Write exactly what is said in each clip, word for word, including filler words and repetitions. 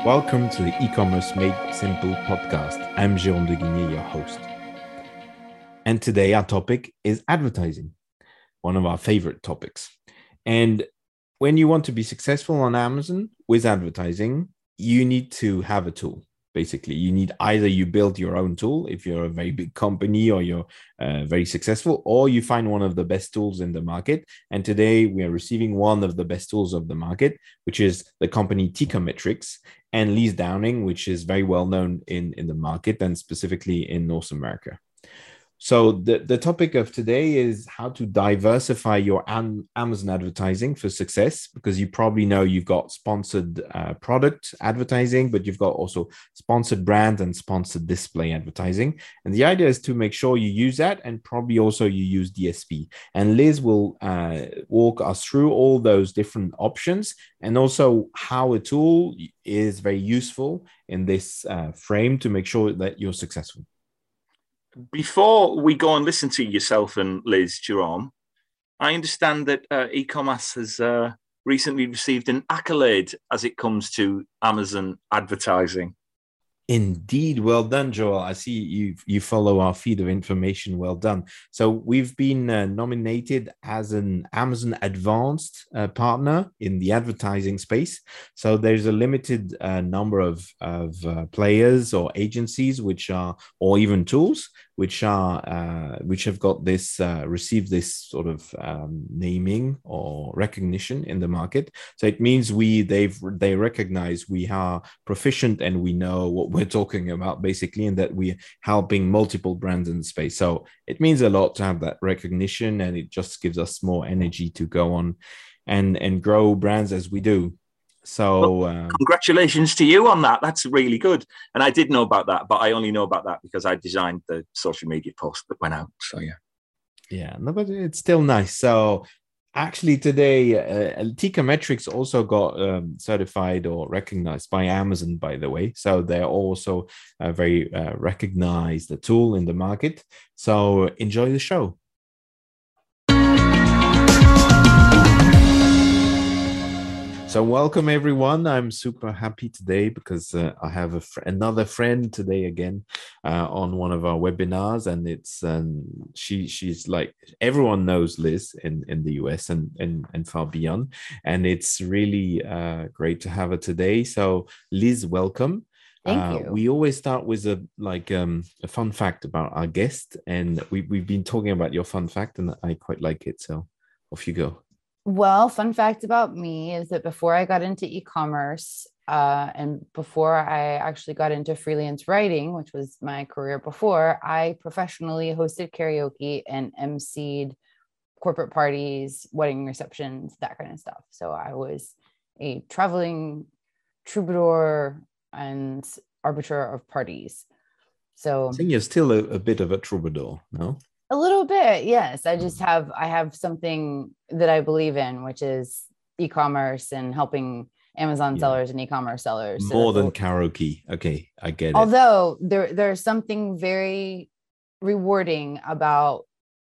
Welcome to the E-commerce Made Simple podcast. I'm Jérôme de Guigné, your host. And today our topic is advertising, one of our favorite topics. And when you want to be successful on Amazon with advertising, you need to have a tool. Basically, you need either you build your own tool if you're a very big company or you're uh, very successful, or you find one of the best tools in the market. And today we are receiving one of the best tools of the market, which is the company Teikametrics and Liz Downing, which is very well known in, in the market and specifically in North America. So the, the topic of today is how to diversify your am- Amazon advertising for success, because you probably know you've got sponsored uh, product advertising, but you've got also sponsored brand and sponsored display advertising. And the idea is to make sure you use that, and probably also you use D S P. And Liz will uh, walk us through all those different options and also how a tool is very useful in this uh, frame to make sure that you're successful. Before we go and listen to yourself and Liz, Jérôme, I understand that uh, e-commerce has uh, recently received an accolade as it comes to Amazon advertising. Indeed, well done, Joel. I see you you follow our feed of information. Well done. So we've been uh, nominated as an Amazon Advanced uh, partner in the advertising space. So there's a limited uh, number of of uh, players or agencies which are, or even tools which are uh, which have got this uh, received this sort of um, naming or recognition in the market. So it means we they've they recognize we are proficient and we know what we're talking about basically, and that we're helping multiple brands in the space. So it means a lot to have that recognition, and it just gives us more energy to go on and and grow brands as we do. So well, um, congratulations to you on that. That's really good. And I did know about that, but I only know about that because I designed the social media post that went out. So yeah. Yeah, no, but it's still nice. So actually today, uh, Teikametrics also got um, certified or recognized by Amazon, by the way. So they're also a very uh, recognized tool in the market. So enjoy the show. So welcome everyone. I'm super happy today because uh, I have a fr- another friend today again uh, on one of our webinars, and it's um, she she's like everyone knows Liz in, in the U S and, and and far beyond, and it's really uh, great to have her today. So Liz, welcome. Thank uh, you. We always start with a like um, a fun fact about our guest, and we we've been talking about your fun fact, and I quite like it. So off you go. Well, fun fact about me is that before I got into e-commerce uh, and before I actually got into freelance writing, which was my career before, I professionally hosted karaoke and emceed corporate parties, wedding receptions, that kind of stuff. So I was a traveling troubadour and arbiter of parties. So I think you're still a, a bit of a troubadour, no? A little bit, yes. I just have, I have something that I believe in, which is e-commerce and helping Amazon yeah. sellers and e-commerce sellers. More so than karaoke. Okay, I get it. Although there, there's something very rewarding about,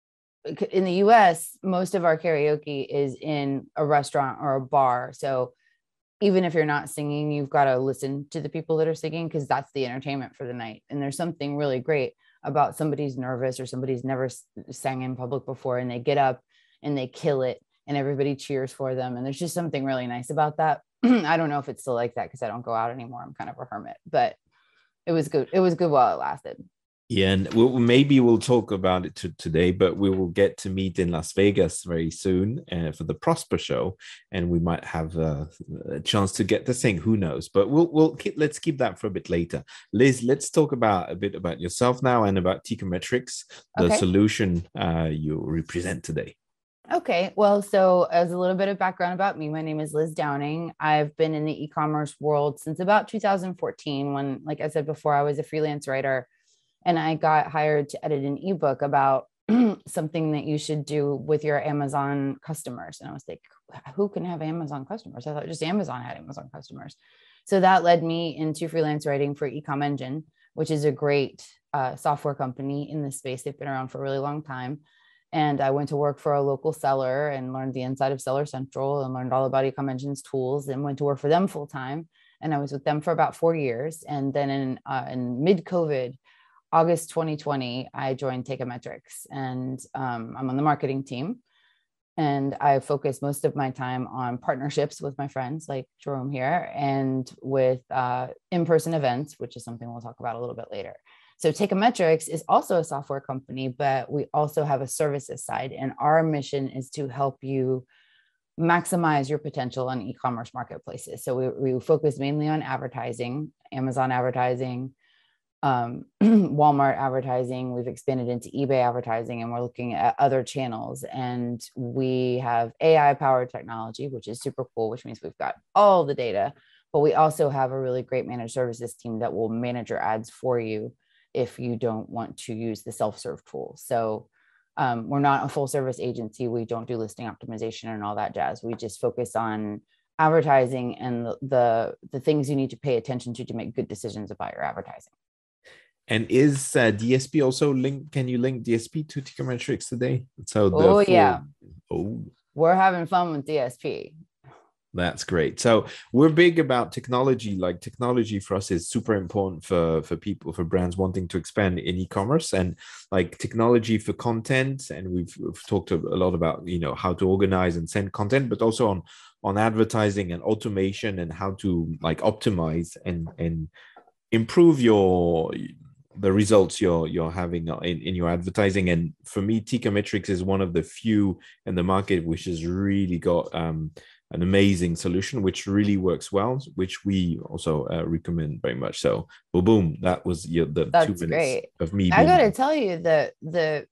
in the U S, most of our karaoke is in a restaurant or a bar. So even if you're not singing, you've got to listen to the people that are singing, because that's the entertainment for the night. And there's something really great about somebody's nervous or somebody's never sang in public before, and they get up and they kill it and everybody cheers for them. And there's just something really nice about that. I don't know if it's still like that because I don't go out anymore. I'm kind of a hermit, but it was good. It was good while it lasted. Yeah, and we'll, maybe we'll talk about it to, today, but we will get to meet in Las Vegas very soon uh, for the Prosper Show, and we might have uh, a chance to get to sing. Who knows? But we'll we'll keep, let's keep that for a bit later. Liz, let's talk about a bit about yourself now and about Teikametrics, the okay. solution uh, you represent today. Okay, well, so as a little bit of background about me, my name is Liz Downing. I've been in the e-commerce world since about two thousand fourteen, when, like I said before, I was a freelance writer. And I got hired to edit an ebook about something that you should do with your Amazon customers. And I was like, who can have Amazon customers? I thought just Amazon had Amazon customers. So that led me into freelance writing for Ecom Engine, which is a great uh, software company in this space. They've been around for a really long time. And I went to work for a local seller and learned the inside of Seller Central and learned all about Ecom Engine's tools, and went to work for them full time. and I was with them for about four years. And then in, uh, in mid-COVID, August twenty twenty, I joined Teikametrics, and um, I'm on the marketing team. And I focus most of my time on partnerships with my friends like Jerome here, and with uh, in-person events, which is something we'll talk about a little bit later. So Teikametrics is also a software company, but we also have a services side. And our mission is to help you maximize your potential on e-commerce marketplaces. So we, we focus mainly on advertising, Amazon advertising, um, Walmart advertising. We've expanded into eBay advertising, and we're looking at other channels. And we have A I powered technology, which is super cool, which means we've got all the data, but we also have a really great managed services team that will manage your ads for you if you don't want to use the self-serve tool. So um, we're not a full service agency. We don't do listing optimization and all that jazz. We just focus on advertising and the, the, the things you need to pay attention to to make good decisions about your advertising. And is uh, D S P also linked? Can you link D S P to Teikametrics today? So the oh, full, yeah. Oh, we're having fun with D S P. That's great. So we're big about technology. Like technology for us is super important for, for people, for brands wanting to expand in e-commerce, and like technology for content. And we've, we've talked a lot about, you know, how to organize and send content, but also on, on advertising and automation, and how to like optimize and, and improve your, the results you're, you're having in, in your advertising. And for me, Teikametrics is one of the few in the market which has really got, um, an amazing solution, which really works well, which we also uh, recommend very much. So, boom, boom, that was your, the That's two minutes great. of me. I got to tell you, the the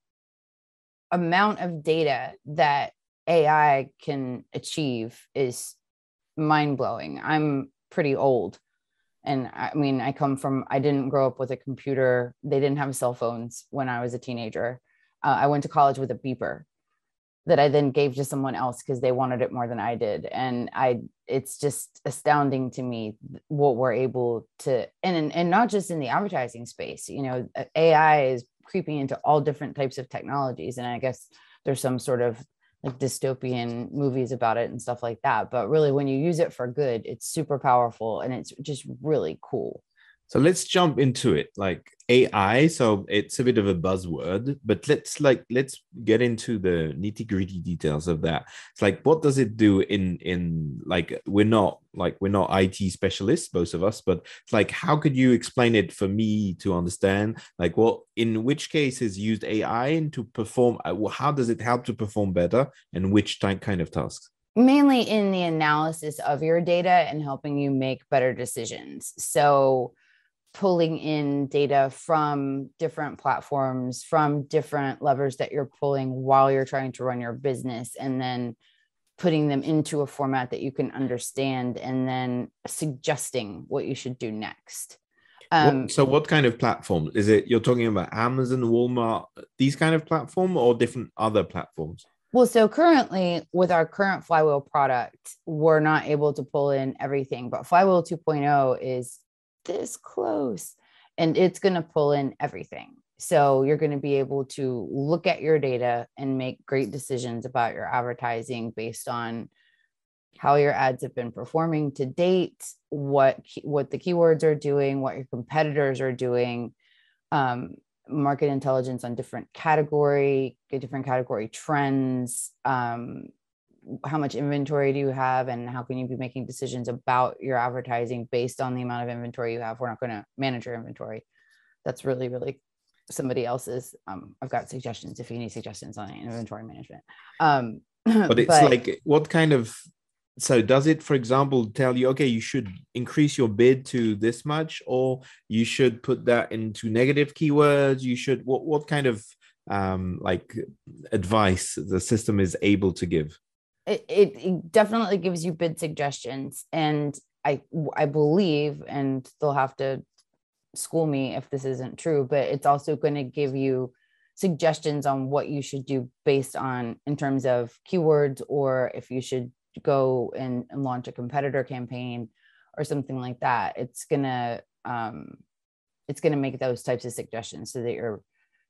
amount of data that A I can achieve is mind blowing. I'm pretty old, and I mean, I come from. I didn't grow up with a computer. They didn't have cell phones when I was a teenager. Uh, I went to college with a beeper that I then gave to someone else because they wanted it more than I did. And I, it's just astounding to me what we're able to, and, and not just in the advertising space, you know, A I is creeping into all different types of technologies. And I guess there's some sort of like dystopian movies about it and stuff like that. But really, when you use it for good, it's super powerful, and it's just really cool. So let's jump into it, like A I. So it's a bit of a buzzword, but let's like let's get into the nitty gritty details of that. It's like, what does it do in in like we're not like we're not I T specialists, both of us, but it's like, how could you explain it for me to understand? Like, what in which cases used A I to perform? How does it help to perform better, and which type kind of tasks? Mainly in the analysis of your data and helping you make better decisions. So pulling in data from different platforms, from different levers that you're pulling while you're trying to run your business, and then putting them into a format that you can understand, and then suggesting what you should do next. Um, what, so what kind of platform is it? You're talking about Amazon, Walmart, these kind of platform, or different other platforms? Well, so currently with our current Flywheel product, we're not able to pull in everything, but Flywheel two point oh is this close, and it's going to pull in everything. So you're going to be able to look at your data and make great decisions about your advertising based on how your ads have been performing to date, what what the keywords are doing, what your competitors are doing, um, market intelligence on different category, different category trends, um, how much inventory do you have, and how can you be making decisions about your advertising based on the amount of inventory you have. We're not going to manage your inventory. That's really, really somebody else's. Um, I've got suggestions if you need suggestions on inventory management. Um, but it's but, like, what kind of, so does it, for example, tell you, okay, you should increase your bid to this much, or you should put that into negative keywords? You should, what, what kind of um, like advice the system is able to give? It, it, it definitely gives you bid suggestions. And I, I believe, and they'll have to school me if this isn't true, but it's also going to give you suggestions on what you should do based on, in terms of keywords, or if you should go and, and launch a competitor campaign or something like that. It's gonna um, it's gonna make those types of suggestions so that you're.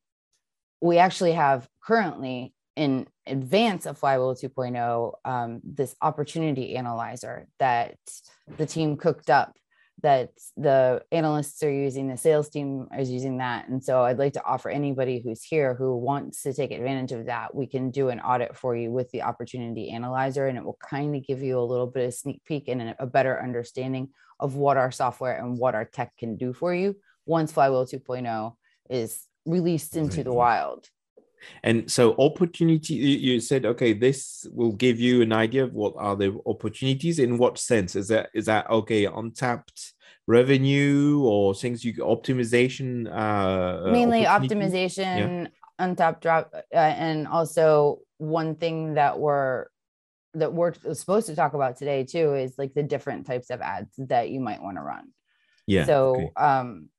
We actually have currently, in advance of Flywheel two point oh, um, this opportunity analyzer that the team cooked up that the analysts are using, the sales team is using that. And so I'd like to offer anybody who's here who wants to take advantage of that, we can do an audit for you with the Opportunity Analyzer, and it will kind of give you a little bit of sneak peek and a better understanding of what our software and what our tech can do for you once Flywheel two point oh is released into the wild. And so opportunity, you said, okay, this will give you an idea of what are the opportunities. In what sense? Is that, is that okay, untapped revenue or things you optimization? Uh, Mainly optimization, yeah. Untapped drop. Uh, and also one thing that we're, that we're supposed to talk about today too, is like the different types of ads that you might want to run. Yeah. So okay. um,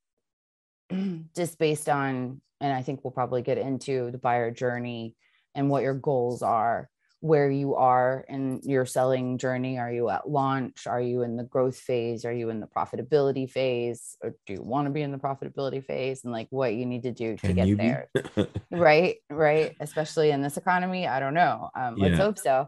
just based on, and I think we'll probably get into the buyer journey and what your goals are, where you are in your selling journey. Are you at launch? Are you in the growth phase? Are you in the profitability phase? Or do you want to be in the profitability phase? And like what you need to do Can to get there. right, right. Especially in this economy. I don't know. Um, let's yeah. hope so.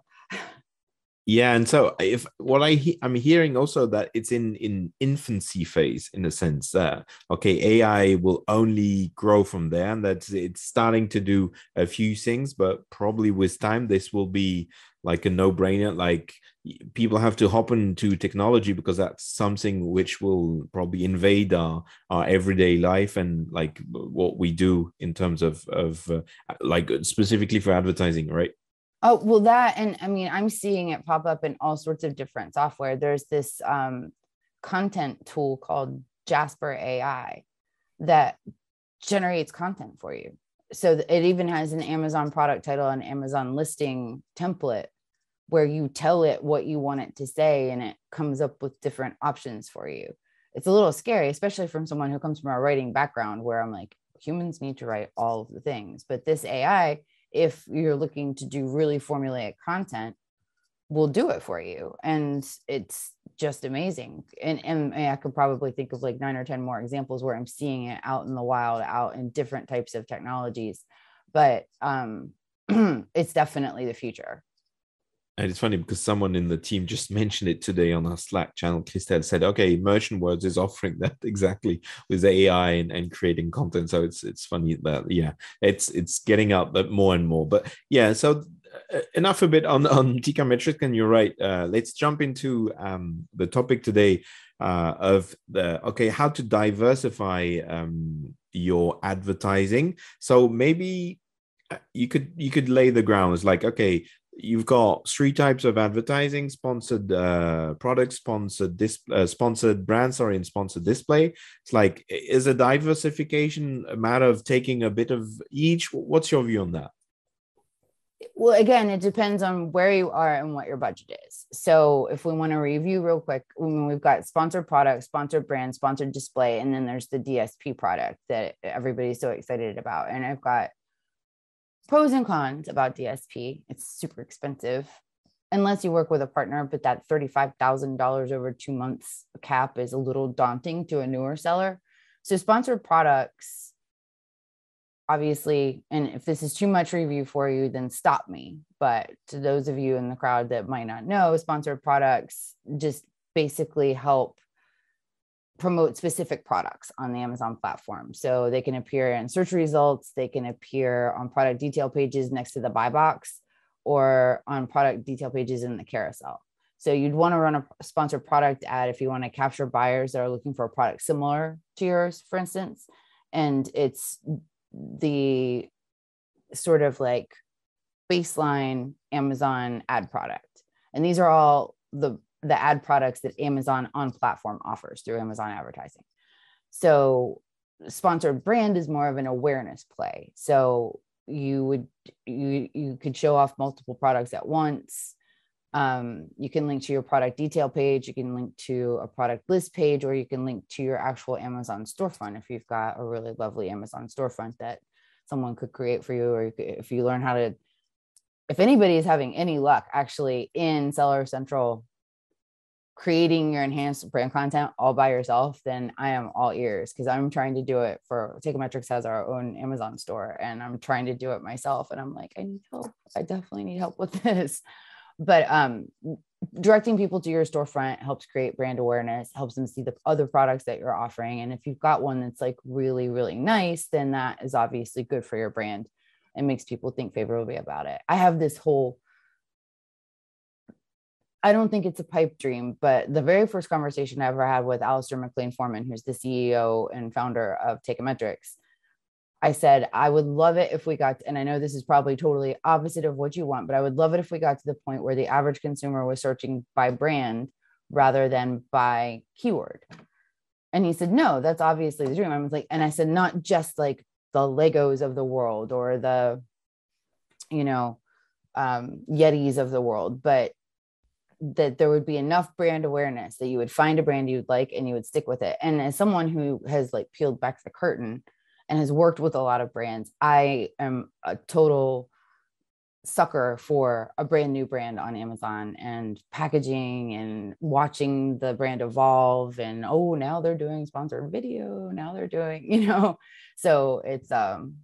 Yeah, and so if what I he, I'm hearing also that it's in in infancy phase, in a sense that okay, A I will only grow from there, and that it's starting to do a few things, but probably with time this will be like a no-brainer. Like people have to hop into technology because that's something which will probably invade our our everyday life and like what we do in terms of of uh, like specifically for advertising, right? Oh, well, that, and I mean, I'm seeing it pop up in all sorts of different software. There's this um, content tool called Jasper A I that generates content for you. So it even has an Amazon product title and Amazon listing template where you tell it what you want it to say, and it comes up with different options for you. It's a little scary, especially from someone who comes from a writing background where I'm like, humans need to write all of the things, but this A I, if you're looking to do really formulaic content, will do it for you. And it's just amazing. And, and I could probably think of like nine or ten more examples where I'm seeing it out in the wild, out in different types of technologies. But um, it's definitely the future. And it's funny because someone in the team just mentioned it today on our Slack channel. Christelle said, okay, Merchant Words is offering that exactly with A I and, and creating content. So it's it's funny that, yeah, it's it's getting out that more and more. But yeah, so uh, enough a bit on, on T C A M Metrics, and you're right. Uh, let's jump into um, the topic today uh, of the, okay, how to diversify um, your advertising. So maybe you could you could lay the ground. It's like, okay, you've got three types of advertising: sponsored uh, products, sponsored dis- uh, sponsored brands, sorry, and sponsored display. It's like, is a diversification a matter of taking a bit of each? What's your view on that? Well, again, it depends on where you are and what your budget is. So if we want to review real quick, we've got sponsored products, sponsored brand, sponsored display, and then there's the D S P product that everybody's so excited about. And I've got pros and cons about D S P. It's super expensive unless you work with a partner, but that thirty-five thousand dollars over two months cap is a little daunting to a newer seller. So sponsored products, obviously, and if this is too much review for you, then stop me. But to those of you in the crowd that might not know, sponsored products just basically help promote specific products on the Amazon platform. So they can appear in search results, they can appear on product detail pages next to the buy box, or on product detail pages in the carousel. So you'd want to run a sponsored product ad if you want to capture buyers that are looking for a product similar to yours, for instance. And it's the sort of like baseline Amazon ad product. And these are all the the ad products that Amazon on platform offers through Amazon advertising. So sponsored brand is more of an awareness play. So you would, you, you could show off multiple products at once. Um, you can link to your product detail page, you can link to a product list page, or you can link to your actual Amazon storefront if you've got a really lovely Amazon storefront that someone could create for you, or you could, if you learn how to, if anybody is having any luck actually in Seller Central creating your enhanced brand content all by yourself, then I am all ears, because I'm trying to do it for T C A Metrics has our own Amazon store, and I'm trying to do it myself. And I'm like, I need help. I definitely need help with this. But um, directing people to your storefront helps create brand awareness, helps them see the other products that you're offering. And if you've got one that's like really, really nice, then that is obviously good for your brand and makes people think favorably about it. I have this whole, I don't think it's a pipe dream, but the very first conversation I ever had with Alistair McLean Foreman, who's the C E O and founder of Takeometrics, I said, I would love it if we got, to, and I know this is probably totally opposite of what you want, but I would love it if we got to the point where the average consumer was searching by brand rather than by keyword. And he said, no, that's obviously the dream. I was like, and I said, not just like the Legos of the world or the, you know, um, Yetis of the world, but that there would be enough brand awareness that you would find a brand you'd like and you would stick with it. And as someone who has like peeled back the curtain and has worked with a lot of brands, I am a total sucker for a brand new brand on Amazon and packaging and watching the brand evolve. And, oh, now they're doing sponsored video. Now they're doing, you know, so it's, um,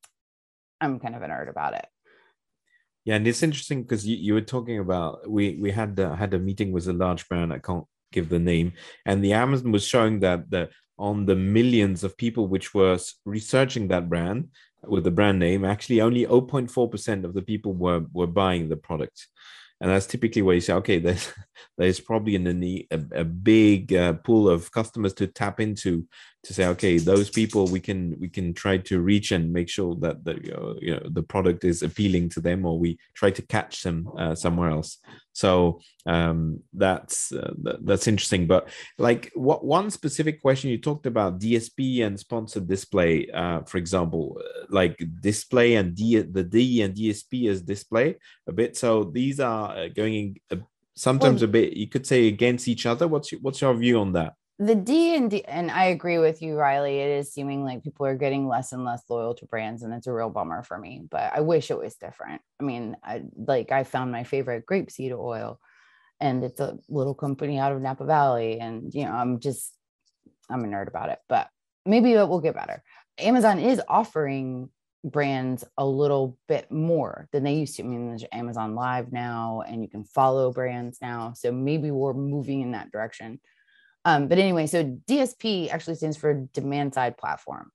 I'm kind of a nerd about it. Yeah. And it's interesting because you, you were talking about, we, we had, uh, had a meeting with a large brand. I can't give the name, and the Amazon was showing that the, on the millions of people which were researching that brand with the brand name, actually only zero point four percent of the people were were buying the product. And that's typically where you say, okay, there's there's probably in a, a, a big uh, pool of customers to tap into to say, okay, those people we can we can try to reach and make sure that the you know, you know the product is appealing to them, or we try to catch them uh, somewhere else. So um, that's uh, that's interesting. But like, what one specific question you talked about D S P and sponsored display, uh, for example, like display and D, the D and D S P as display a bit. So these are going a, sometimes well, a bit, you could say, against each other. What's your, what's your view on that? The D and D, and I agree with you, Riley. It is seeming like people are getting less and less loyal to brands, and it's a real bummer for me. But I wish it was different. I mean, I like I found my favorite grapeseed oil, and it's a little company out of Napa Valley, and you know, I'm just I'm a nerd about it. But maybe it will get better. Amazon is offering brands a little bit more than they used to. I mean, there's Amazon Live now, and you can follow brands now. So maybe we're moving in that direction. Um, but anyway, so D S P actually stands for demand side platform.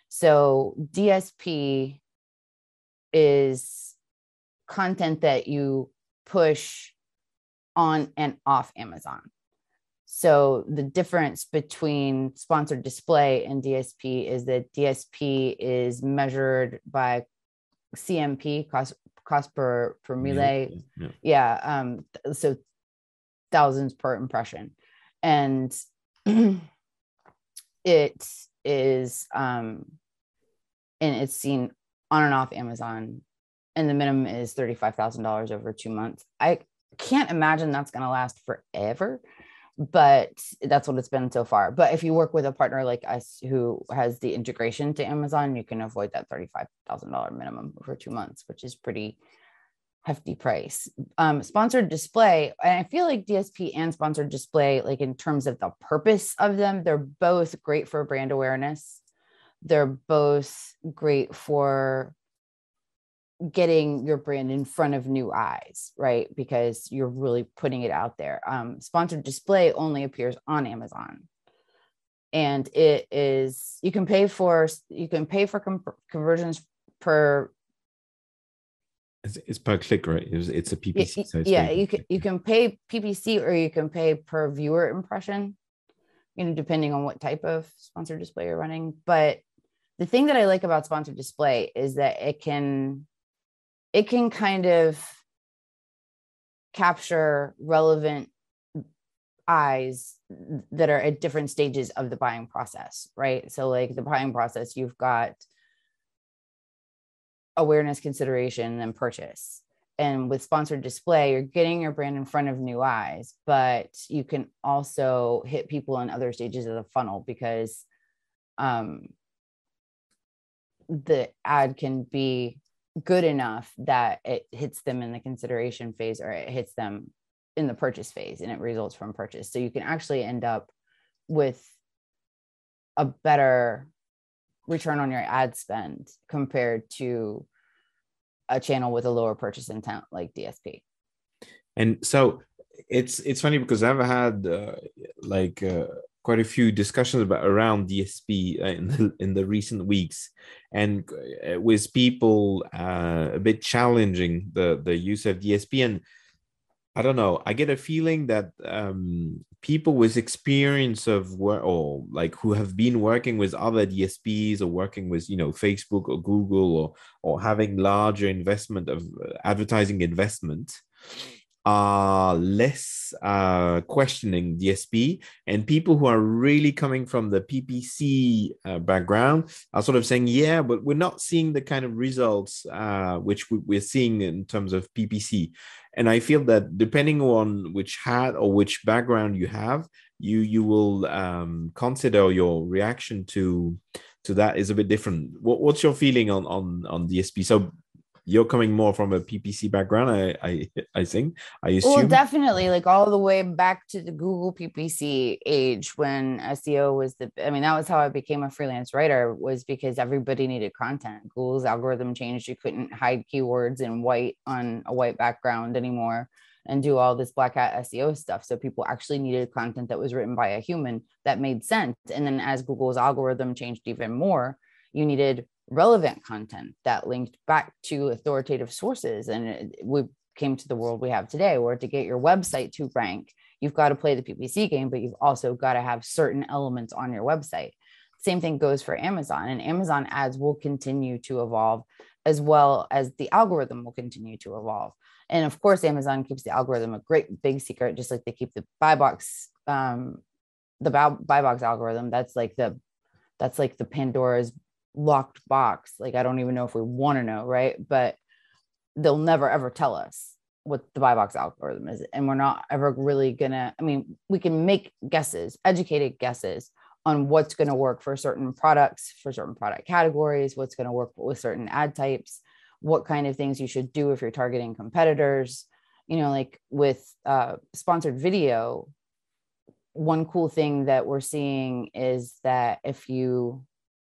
So D S P is content that you push on and off Amazon. So the difference between sponsored display and D S P is that D S P is measured by C M P, cost cost per per mille. Yeah, yeah. yeah um, so thousands per impression. And it is, um, and it's seen on and off Amazon, and the minimum is thirty-five thousand dollars over two months. I can't imagine that's going to last forever, but that's what it's been so far. But if you work with a partner like us who has the integration to Amazon, you can avoid that thirty-five thousand dollars minimum over two months, which is pretty hefty price. Um, sponsored display, and I feel like D S P and sponsored display, like in terms of the purpose of them, they're both great for brand awareness. They're both great for getting your brand in front of new eyes, right? Because you're really putting it out there. Um, sponsored display only appears on Amazon. And it is, you can pay for, you can pay for com- conversions per It's, it's per click, right? It's, it's a P P C. Yeah, so it's yeah you can you can pay P P C or you can pay per viewer impression, you know, depending on what type of sponsored display you're running. But the thing that I like about sponsored display is that it can it can kind of capture relevant eyes that are at different stages of the buying process, right? So like the buying process, you've got awareness, consideration, and purchase. And with sponsored display, you're getting your brand in front of new eyes, but you can also hit people in other stages of the funnel because um, the ad can be good enough that it hits them in the consideration phase or it hits them in the purchase phase and it results from purchase. So you can actually end up with a better return on your ad spend compared to a channel with a lower purchase intent like D S P. And so it's it's funny because I've had uh, like uh, quite a few discussions about around D S P uh, in the, in the recent weeks, and uh, with people uh, a bit challenging the the use of D S P. And I don't know, I get a feeling that um, people with experience of work, or like who have been working with other D S Ps or working with, you know, Facebook or Google, or or having larger investment of uh, advertising investment, are less uh, questioning D S P, and people who are really coming from the P P C uh, background are sort of saying, yeah, but we're not seeing the kind of results uh, which we, we're seeing in terms of P P C. And I feel that depending on which hat or which background you have, you you will um, consider your reaction to to that is a bit different. What, what's your feeling on on on D S P? So you're coming more from a P P C background, I I, I think, I assume. Well, definitely, like all the way back to the Google P P C age when S E O was the, I mean, that was how I became a freelance writer, was because everybody needed content. Google's algorithm changed. You couldn't hide keywords in white on a white background anymore and do all this black hat S E O stuff. So people actually needed content that was written by a human that made sense. And then as Google's algorithm changed even more, you needed relevant content that linked back to authoritative sources. And it, we came to the world we have today, where to get your website to rank, you've got to play the P P C game, but you've also got to have certain elements on your website. Same thing goes for Amazon, and Amazon ads will continue to evolve, as well as the algorithm will continue to evolve. And of course, Amazon keeps the algorithm a great big secret, just like they keep the buy box, um, the buy, buy box algorithm. That's like the, that's like the Pandora's locked box. Like, I don't even know if we want to know, right? But they'll never ever tell us what the buy box algorithm is, and we're not ever really gonna, I mean, we can make guesses, educated guesses on what's going to work for certain products, for certain product categories, what's going to work with certain ad types, what kind of things you should do if you're targeting competitors. You know, like with uh, sponsored video, one cool thing that we're seeing is that if you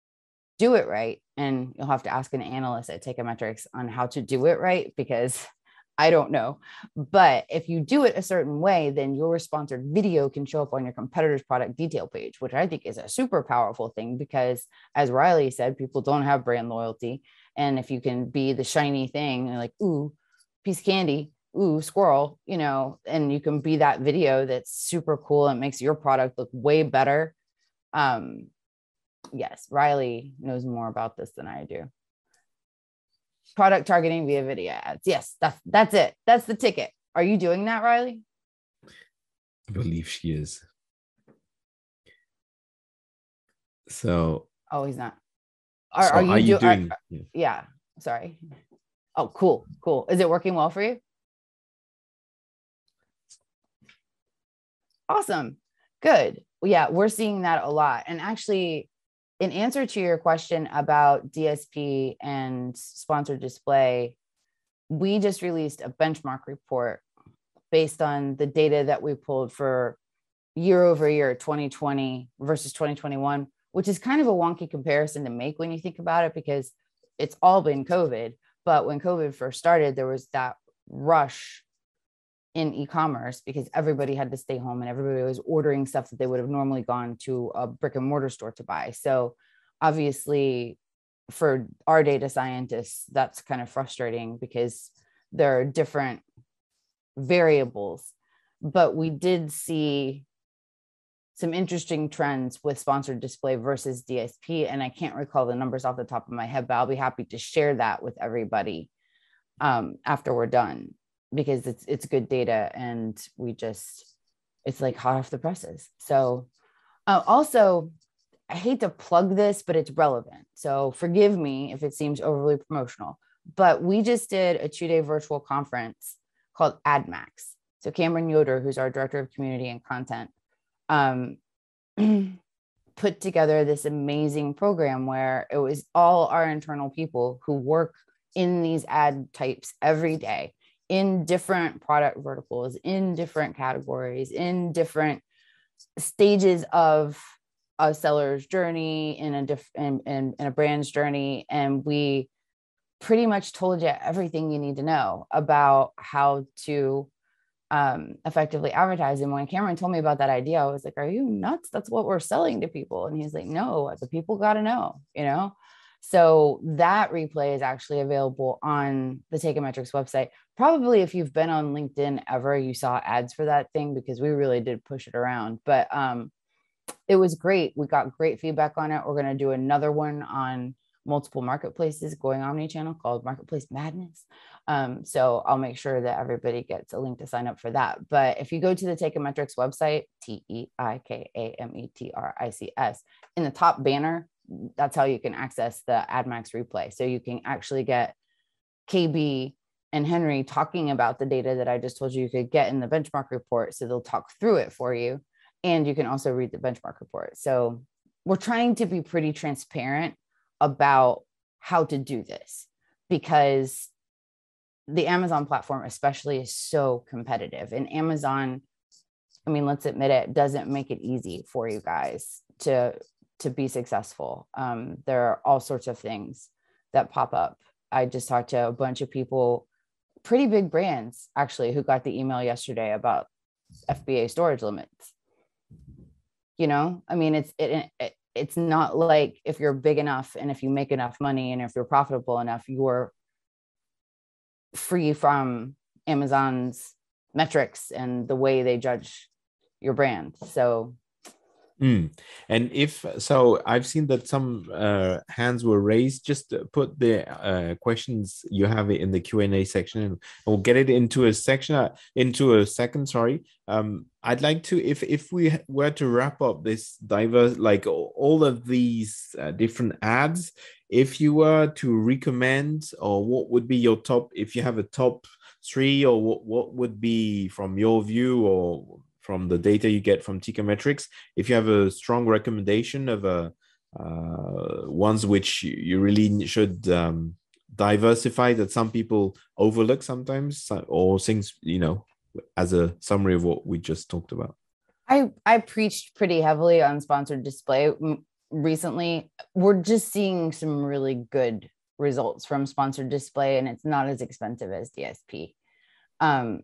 do it right, and you'll have to ask an analyst at Techometrics on how to do it right, because I don't know. But if you do it a certain way, then your sponsored video can show up on your competitor's product detail page, which I think is a super powerful thing, because as Riley said, people don't have brand loyalty. And if you can be the shiny thing, like, ooh, piece of candy, ooh, squirrel, you know, and you can be that video that's super cool and makes your product look way better. Um, yes, Riley knows more about this than I do. Product targeting via video ads. Yes, that's that's it. That's the ticket. Are you doing that, Riley? I believe she is. So. Oh, he's not. Are, so are you, are you do, doing? Are, yeah. yeah. Sorry. Oh, cool, cool. Is it working well for you? Awesome. Good. Yeah, we're seeing that a lot. And actually, in answer to your question about D S P and sponsored display, we just released a benchmark report based on the data that we pulled for year over year, twenty twenty versus twenty twenty-one, which is kind of a wonky comparison to make when you think about it, because it's all been COVID. But when COVID first started, there was that rush in e-commerce because everybody had to stay home and everybody was ordering stuff that they would have normally gone to a brick and mortar store to buy. So obviously for our data scientists, that's kind of frustrating because there are different variables, but we did see some interesting trends with sponsored display versus D S P. And I can't recall the numbers off the top of my head, but I'll be happy to share that with everybody um, after we're done, because it's it's good data and we just, it's like hot off the presses. So uh, also, I hate to plug this, but it's relevant. So forgive me if it seems overly promotional, but we just did a two-day virtual conference called AdMax. So Cameron Yoder, who's our director of community and content, um, put together this amazing program where it was all our internal people who work in these ad types every day, in different product verticals, in different categories, in different stages of a seller's journey, in a diff- in, in, in a brand's journey. And we pretty much told you everything you need to know about how to um, effectively advertise. And when Cameron told me about that idea, I was like, are you nuts? That's what we're selling to people. And he's like, no, the people got to know, you know? So that replay is actually available on the Takeometrics website. Probably if you've been on LinkedIn ever, you saw ads for that thing, because we really did push it around. But um, it was great. We got great feedback on it. We're going to do another one on multiple marketplaces going omni-channel called Marketplace Madness. Um, so I'll make sure that everybody gets a link to sign up for that. But if you go to the Takeometrics website, T E I K A M E T R I C S, in the top banner, that's how you can access the AdMax replay. So you can actually get K B and Henry talking about the data that I just told you you could get in the benchmark report. So they'll talk through it for you. And you can also read the benchmark report. So we're trying to be pretty transparent about how to do this, because the Amazon platform especially is so competitive, and Amazon, I mean, let's admit it, doesn't make it easy for you guys to to be successful. Um, there are all sorts of things that pop up. I just talked to a bunch of people, pretty big brands actually, who got the email yesterday about F B A storage limits. You know, I mean, it's it, it it's not like if you're big enough and if you make enough money and if you're profitable enough, you're free from Amazon's metrics and the way they judge your brand. So Mm. And if so, I've seen that some uh, hands were raised. Just put the uh, questions you have in the Q and A section, and we'll get it into a section, uh, into a second. Sorry. Um, I'd like to, if if we were to wrap up this diverse, like all of these uh, different ads, if you were to recommend, or what would be your top, if you have a top three, or what what would be from your view, or from the data you get from Takeometrics, if you have a strong recommendation of a uh, ones which you really should um, diversify, that some people overlook sometimes, or things, you know, as a summary of what we just talked about. I I preached pretty heavily on sponsored display recently. We're just seeing some really good results from sponsored display, and it's not as expensive as D S P. Um,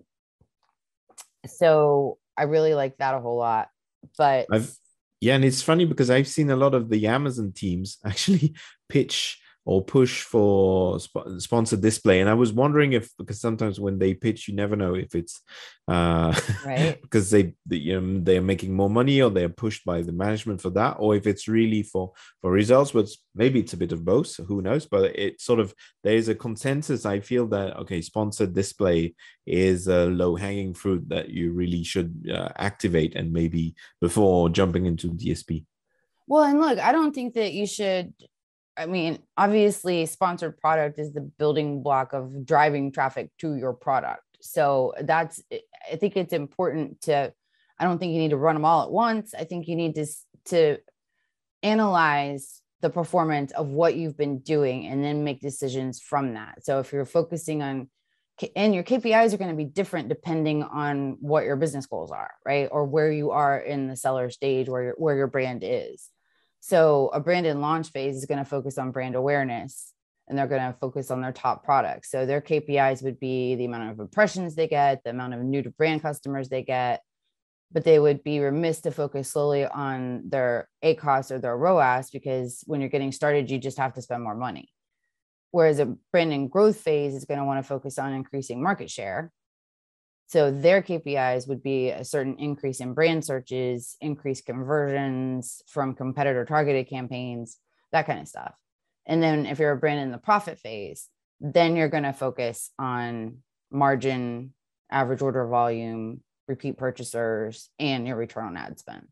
so I really like that a whole lot. But I've yeah, and it's funny because I've seen a lot of the Amazon teams actually pitch or push for sp- sponsored display, and I was wondering if, because sometimes when they pitch, you never know if it's uh, right because they, they you know, they are making more money, or they're pushed by the management for that, or if it's really for for results. But maybe it's a bit of both. So who knows? But it's sort of, there's a consensus. I feel that okay, sponsored display is a low hanging fruit that you really should uh, activate, and maybe before jumping into D S P. Well, and look, I don't think that you should. I mean, obviously, sponsored product is the building block of driving traffic to your product. So that's, I think it's important to, I don't think you need to run them all at once. I think you need to, to analyze the performance of what you've been doing and then make decisions from that. So if you're focusing on, and your K P Is are going to be different depending on what your business goals are, right? Or where you are in the seller stage, where your, where your brand is. So a brand in launch phase is going to focus on brand awareness, and they're going to focus on their top products. So their K P Is would be the amount of impressions they get, the amount of new to brand customers they get, but they would be remiss to focus solely on their A C O S or their R O A S, because when you're getting started, you just have to spend more money. Whereas a brand in growth phase is going to want to focus on increasing market share. So their K P Is would be a certain increase in brand searches, increased conversions from competitor targeted campaigns, that kind of stuff. And then if you're a brand in the profit phase, then you're going to focus on margin, average order volume, repeat purchasers, and your return on ad spend.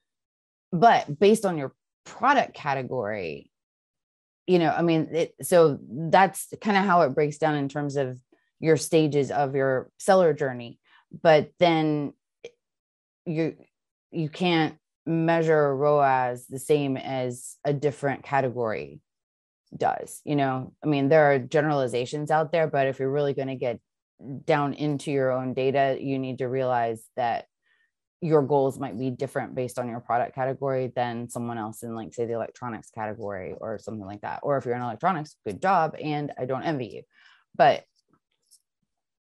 But based on your product category, you know, I mean, it, so that's kind of how it breaks down in terms of your stages of your seller journey. But then you you can't measure R O A S the same as a different category does. You know, I mean, there are generalizations out there, but if you're really going to get down into your own data, you need to realize that your goals might be different based on your product category than someone else in, like, say, the electronics category or something like that. Or if you're in electronics, good job, and I don't envy you. But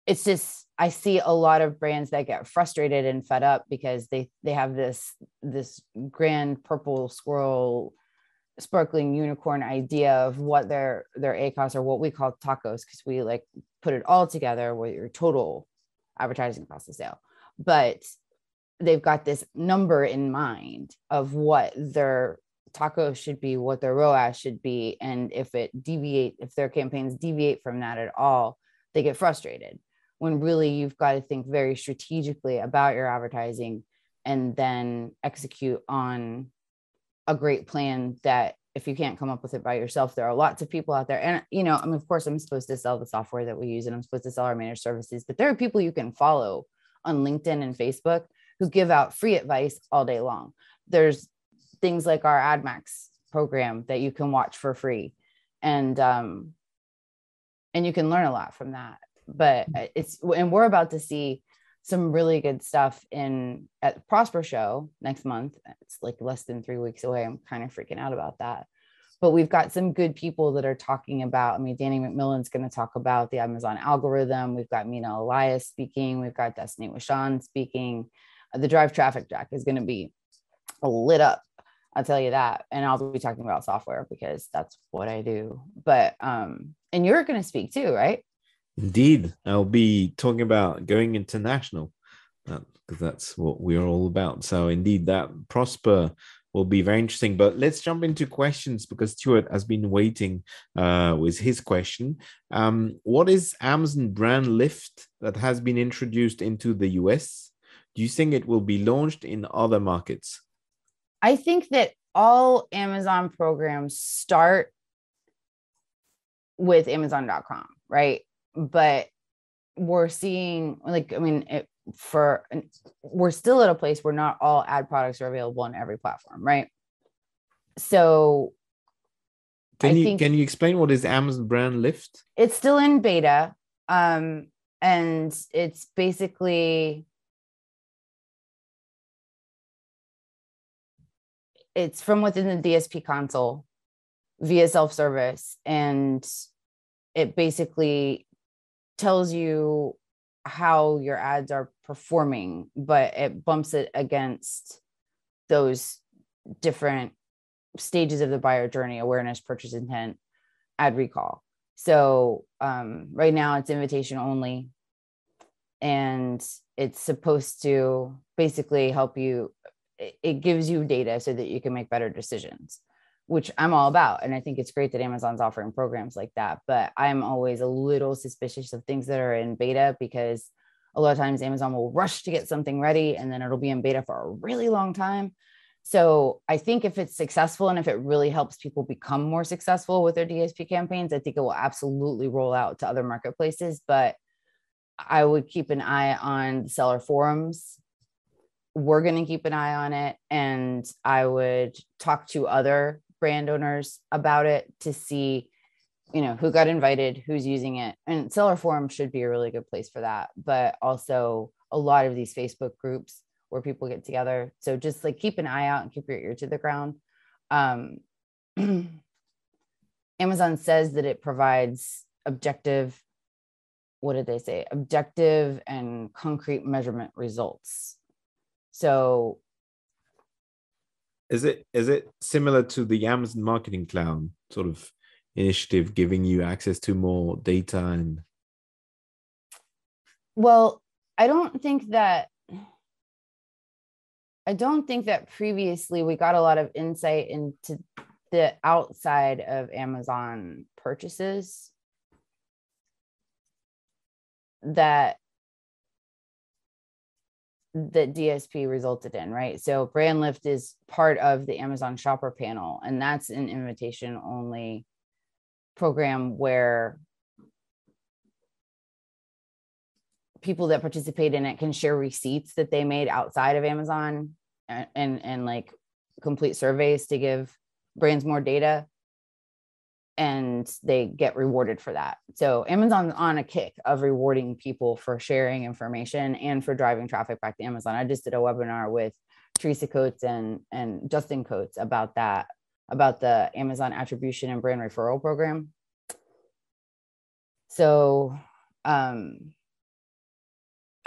it's just, I see a lot of brands that get frustrated and fed up because they, they have this, this grand purple squirrel, sparkling unicorn idea of what their, their A C O S, or what we call tacos, because we like put it all together with your total advertising cost of sale. But they've got this number in mind of what their tacos should be, what their R O A S should be. And if it deviate, if their campaigns deviate from that at all, they get frustrated, when really you've got to think very strategically about your advertising and then execute on a great plan that if you can't come up with it by yourself, there are lots of people out there. And, you know, I mean, of course, I'm supposed to sell the software that we use and I'm supposed to sell our managed services, but there are people you can follow on LinkedIn and Facebook who give out free advice all day long. There's things like our AdMax program that you can watch for free. And, um, and you can learn a lot from that. But it's, and we're about to see some really good stuff in at Prosper Show next month. It's like less than three weeks away. I'm kind of freaking out about that. But we've got some good people that are talking about, I mean, Danny McMillan's going to talk about the Amazon algorithm. We've got Mina Elias speaking. We've got Destiny Washan speaking. The Drive Traffic Jack is going to be lit up. I'll tell you that. And I'll be talking about software because that's what I do. But, um, and you're going to speak too, right? Indeed. I'll be talking about going international because uh, that's what we're all about. So indeed, that Prosper will be very interesting. But let's jump into questions because Stuart has been waiting uh, with his question. Um, what is Amazon brand lift that has been introduced into the U S? Do you think it will be launched in other markets? I think that all Amazon programs start with Amazon dot com, right? But we're seeing, like, I mean, it, for we're still at a place where not all ad products are available on every platform, right? So can I you think can you explain what is Amazon brand lift? It's still in beta, um, and it's basically it's from within the D S P console via self-service, and it basically tells you how your ads are performing, but it bumps it against those different stages of the buyer journey: awareness, purchase intent, ad recall. So um, right now it's invitation only, and it's supposed to basically help you. It gives you data so that you can make better decisions, which I'm all about. And I think it's great that Amazon's offering programs like that, but I'm always a little suspicious of things that are in beta because a lot of times Amazon will rush to get something ready and then it'll be in beta for a really long time. So I think if it's successful and if it really helps people become more successful with their D S P campaigns, I think it will absolutely roll out to other marketplaces, but I would keep an eye on the seller forums. We're going to keep an eye on it. And I would talk to other brand owners about it to see, you know, who got invited, who's using it. And seller forum should be a really good place for that. But also a lot of these Facebook groups where people get together. So just like keep an eye out and keep your ear to the ground. Um, Amazon says that it provides objective, what did they say? Objective and concrete measurement results. So is it is it similar to the Amazon Marketing Cloud sort of initiative, giving you access to more data? And well, I don't think that I don't think that previously we got a lot of insight into the outside of Amazon purchases that that D S P resulted in, right? So Brand Lift is part of the Amazon Shopper Panel, and that's an invitation only program where people that participate in it can share receipts that they made outside of Amazon and, and, and like complete surveys to give brands more data, and they get rewarded for that. So Amazon's on a kick of rewarding people for sharing information and for driving traffic back to Amazon. I just did a webinar with Teresa Coates and, and Justin Coates about that, about the Amazon Attribution and Brand Referral Program. So um,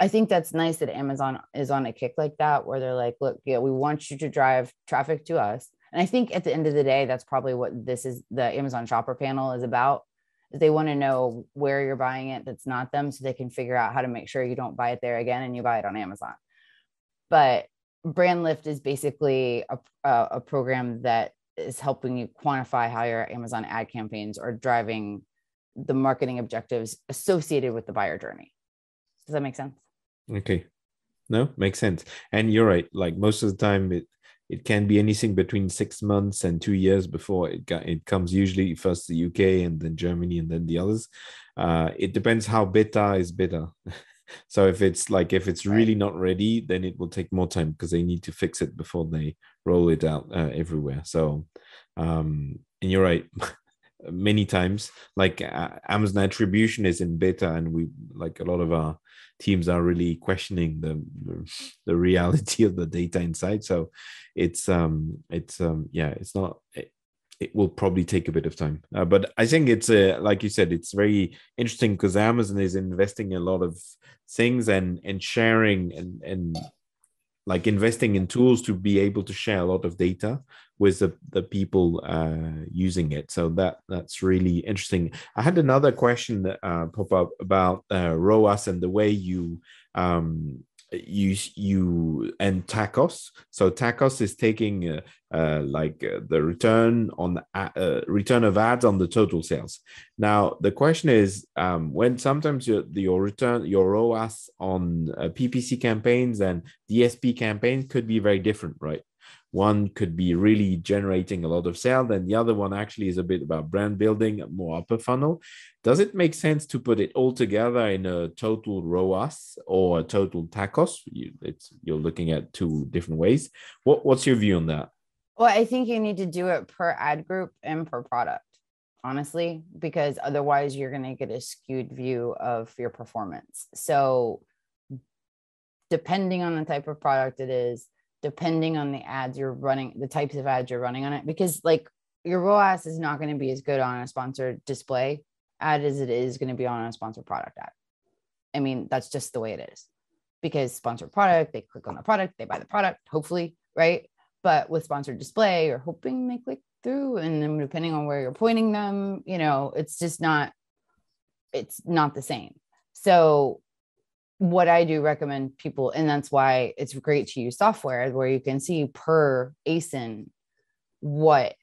I think that's nice that Amazon is on a kick like that, where they're like, look, yeah, we want you to drive traffic to us. And I think at the end of the day, that's probably what this is, the Amazon shopper panel is about. They want to know where you're buying it that's not them, so they can figure out how to make sure you don't buy it there again and you buy it on Amazon. But Brand Lift is basically a, a, a program that is helping you quantify how your Amazon ad campaigns are driving the marketing objectives associated with the buyer journey. Does that make sense? Okay. No, makes sense. And you're right. Like most of the time, it it can be anything between six months and two years before it got, it comes usually first the U K and then Germany and then the others. Uh, it depends how beta is beta. So if it's like, if it's really not ready, then it will take more time because they need to fix it before they roll it out uh, everywhere. So, um, and you're right. Many times, like uh, Amazon attribution is in beta, and we, like a lot of our teams are really questioning the the reality of the data inside. So it's um it's um yeah it's not it, it will probably take a bit of time, uh, but I think it's uh, like you said, it's very interesting because Amazon is investing a lot of things and and sharing and and like investing in tools to be able to share a lot of data with the, the people uh, using it. So that that's really interesting. I had another question that uh, pop up about uh, R O A S and the way you um, you you and TACoS. So TACoS is taking uh, uh, like uh, the return on uh, return of ads on the total sales. Now the question is, um, when sometimes your your return your R O A S on uh, P P C campaigns and D S P campaigns could be very different, right? One could be really generating a lot of sales, and the other one actually is a bit about brand building, more upper funnel. Does it make sense to put it all together in a total R O A S or a total TACoS? You, it's, you're looking at two different ways. What, what's your view on that? Well, I think you need to do it per ad group and per product, honestly, because otherwise you're going to get a skewed view of your performance. So depending on the type of product it is, depending on the ads you're running, the types of ads you're running on it, because like your R O A S is not going to be as good on a sponsored display ad as it is going to be on a sponsored product ad. I mean, that's just the way it is, because sponsored product, they click on the product, they buy the product, hopefully, right? But with sponsored display, you're hoping they click through, and then depending on where you're pointing them, you know, it's just not, it's not the same. So what I do recommend people, and that's why it's great to use software where you can see per A S I N what,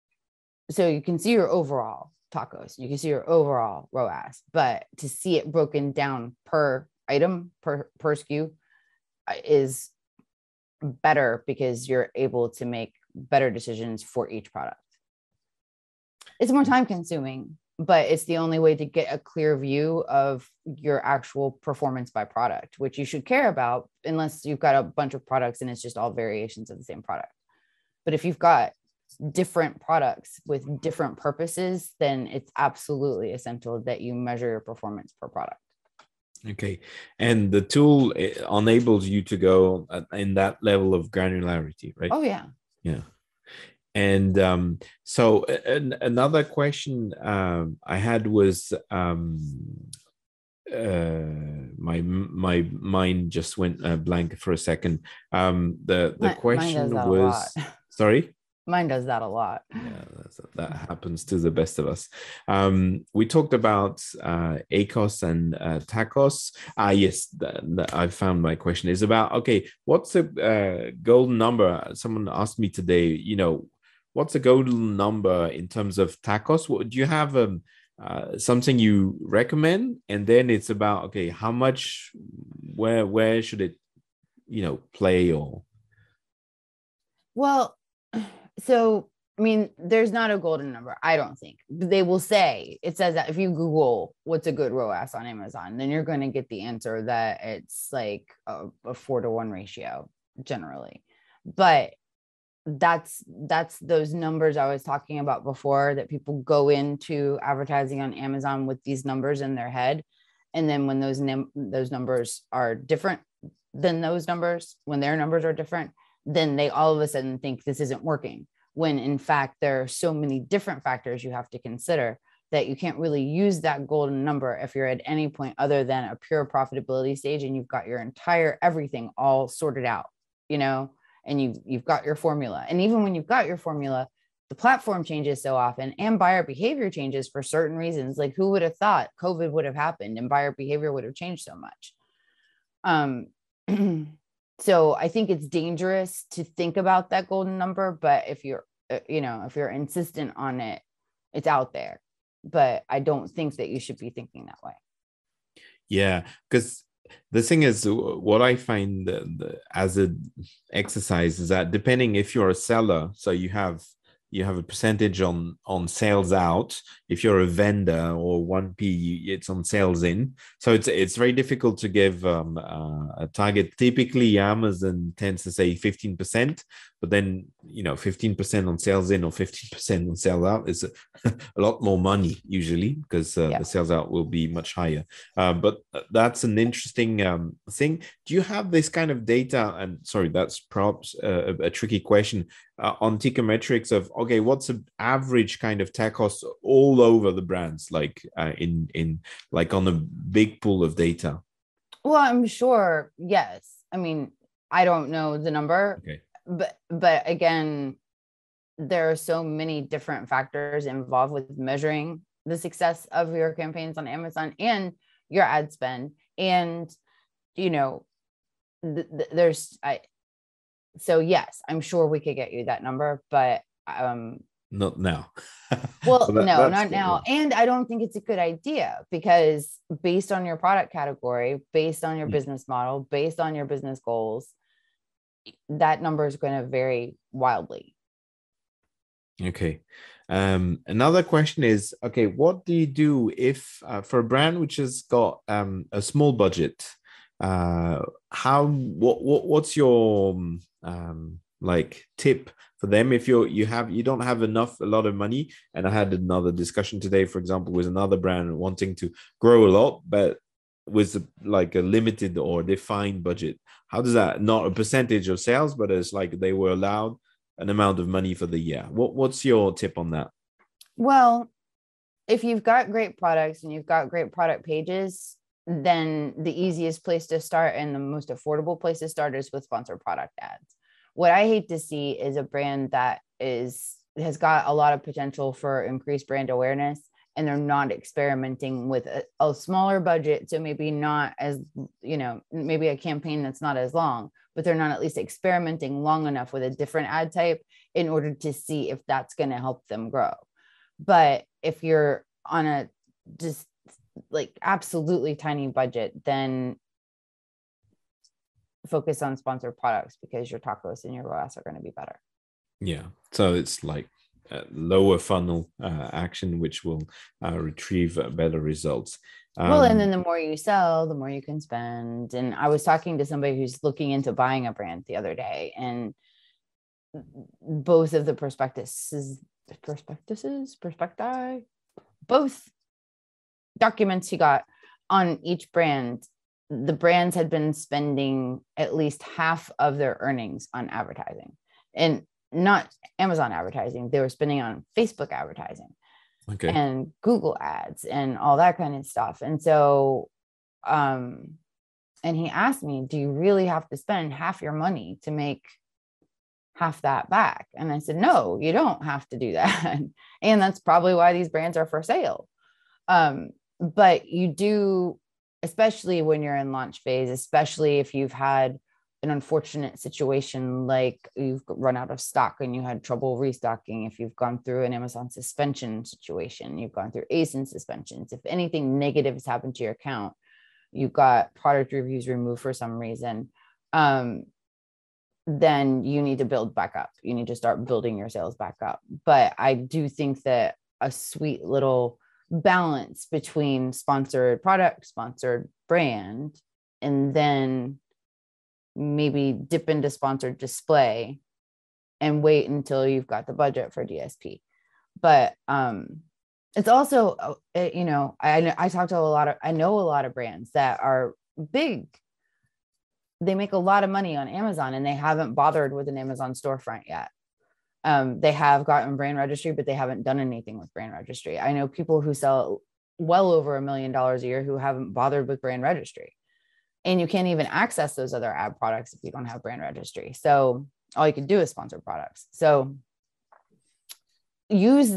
so you can see your overall TACoS, you can see your overall R O A S, but to see it broken down per item, per, per S K U is better because you're able to make better decisions for each product. It's more time consuming, but it's the only way to get a clear view of your actual performance by product, which you should care about unless you've got a bunch of products and it's just all variations of the same product. But if you've got different products with different purposes, then it's absolutely essential that you measure your performance per product. Okay. And the tool enables you to go in that level of granularity, right? Oh, yeah. Yeah. And um, so an, another question um, I had was, um, uh, my my mind just went uh, blank for a second. Um, the the my, question was, sorry? Mine does that a lot. Yeah, that's, that happens to the best of us. Um, we talked about uh, ACoS and uh, TACoS. Ah, yes, the, the, I found my question is about, okay, what's the uh, golden number? Someone asked me today, you know, what's a golden number in terms of TACoS? What, do you have um, uh, something you recommend? And then it's about, okay, how much, where, where should it, you know, play or? Well, so, I mean, there's not a golden number, I don't think. They will say, it says that if you Google what's a good R O A S on Amazon, then you're going to get the answer that it's like a, a four to one ratio generally. But that's that's those numbers I was talking about before, that people go into advertising on Amazon with these numbers in their head. And then when those, num- those numbers are different than those numbers, when their numbers are different, then they all of a sudden think this isn't working, when in fact there are so many different factors you have to consider. that you can't really use that golden number if you're at any point other than a pure profitability stage and you've got your entire everything all sorted out, you know, and you've, you've got your formula. And even when you've got your formula, the platform changes so often and buyer behavior changes for certain reasons. Like, who would have thought COVID would have happened and buyer behavior would have changed so much? Um, so I think it's dangerous to think about that golden number, but if you're, uh, you know, if you're insistent on it, it's out there. But I don't think that you should be thinking that way. Yeah, because the thing is, what I find the, the, as an exercise is that depending if you're a seller, so you have you have a percentage on on sales out. If you're a vendor or one P, it's on sales in. So it's it's very difficult to give um, uh, a target. Typically, Amazon tends to say fifteen percent, but then, you know, fifteen percent on sales in or fifteen percent on sales out is a, a lot more money usually, because uh, yeah. the sales out will be much higher. Uh, but that's an interesting um, thing. Do you have this kind of data? And sorry, that's perhaps a, a tricky question. Uh, on Techometrics of, okay, what's an average kind of tech cost all over the brands, like uh, in in like on a big pool of data? Well, I'm sure, yes. I mean, I don't know the number, okay. but but again, there are so many different factors involved with measuring the success of your campaigns on Amazon and your ad spend. And, you know, th- th- there's I. So yes, I'm sure we could get you that number, but um, not now. well, so that, no, not now. Yeah. And I don't think it's a good idea, because based on your product category, based on your mm. business model, based on your business goals, that number is going to vary wildly. Okay. Um, another question is, okay, what do you do if uh, for a brand which has got um, a small budget? Uh, how what, what what's your um like tip for them if you're you have you don't have enough a lot of money? And I had another discussion today, for example, with another brand wanting to grow a lot but with a, like a limited or defined budget. How does that, not a percentage of sales, but it's like they were allowed an amount of money for the year? What what's your tip on that? Well, if you've got great products and you've got great product pages, then the easiest place to start and the most affordable place to start is with sponsored product ads. What I hate to see is a brand that is has got a lot of potential for increased brand awareness, and they're not experimenting with a, a smaller budget. So maybe not as, you know, maybe a campaign that's not as long, but they're not at least experimenting long enough with a different ad type in order to see if that's going to help them grow. But if you're on a just like absolutely tiny budget, then focus on sponsored products, because your tacos and your R O A S are going to be better. Yeah. So it's like a lower funnel uh, action, which will uh, retrieve uh, better results. Um, well, and then the more you sell, the more you can spend. And I was talking to somebody who's looking into buying a brand the other day, and both of the prospectuses, prospectuses, prospecti, both documents he got on each brand, the brands had been spending at least half of their earnings on advertising, and not Amazon advertising. They were spending on Facebook advertising, okay, and Google ads and all that kind of stuff. And so, um, and he asked me, do you really have to spend half your money to make half that back? And I said, no, you don't have to do that. And that's probably why these brands are for sale. Um, But you do, especially when you're in launch phase, especially if you've had an unfortunate situation, like you've run out of stock and you had trouble restocking, if you've gone through an Amazon suspension situation, you've gone through A S I N suspensions, if anything negative has happened to your account, you've got product reviews removed for some reason, um, then you need to build back up. You need to start building your sales back up. But I do think that a sweet little balance between sponsored product, sponsored brand, and then maybe dip into sponsored display and wait until you've got the budget for D S P. But um, it's also, uh, you know, I, I talk to a lot of, I know a lot of brands that are big. They make a lot of money on Amazon and they haven't bothered with an Amazon storefront yet. Um, they have gotten brand registry, but they haven't done anything with brand registry. I know people who sell well over a million dollars a year who haven't bothered with brand registry. And you can't even access those other ad products if you don't have brand registry. So all you can do is sponsor products. So use,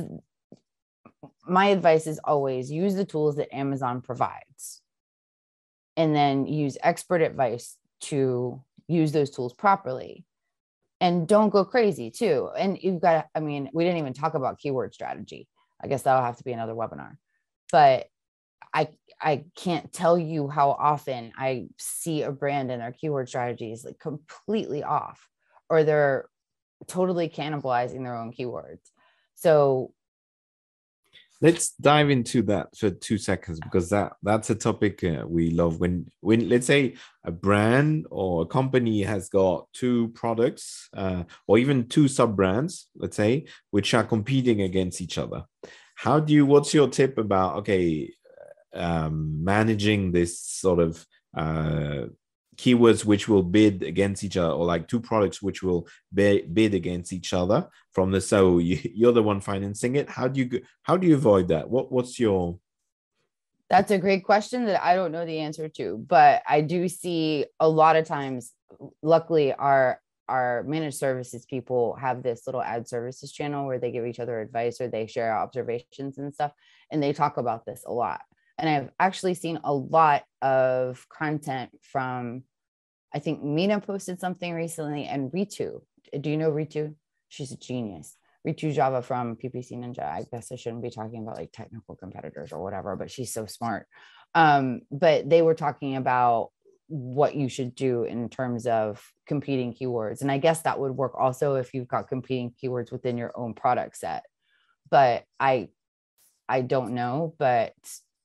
my advice is always use the tools that Amazon provides, and then use expert advice to use those tools properly. And don't go crazy too. And you've got, I mean, we didn't even talk about keyword strategy. I guess that'll have to be another webinar. But I I can't tell you how often I see a brand and their keyword strategy is like completely off, or they're totally cannibalizing their own keywords. So let's dive into that for two seconds, because that that's a topic uh, we love. When when let's say a brand or a company has got two products uh, or even two sub brands, let's say, which are competing against each other. How do you? What's your tip about okay? Um, managing this sort of uh, keywords which will bid against each other, or like two products which will be, bid against each other from the, so you, you're the one financing it. How do you how do you avoid that? What what's your? That's a great question that I don't know the answer to, but I do see a lot of times, luckily our our managed services people have this little ad services channel where they give each other advice or they share observations and stuff, and they talk about this a lot. And I've actually seen a lot of content from, I think Mina posted something recently, and Ritu. Do you know Ritu? She's a genius. Ritu Java from P P C Ninja. I guess I shouldn't be talking about like technical competitors or whatever, but she's so smart. Um, but they were talking about what you should do in terms of competing keywords. And I guess that would work also if you've got competing keywords within your own product set. But I, I don't know, but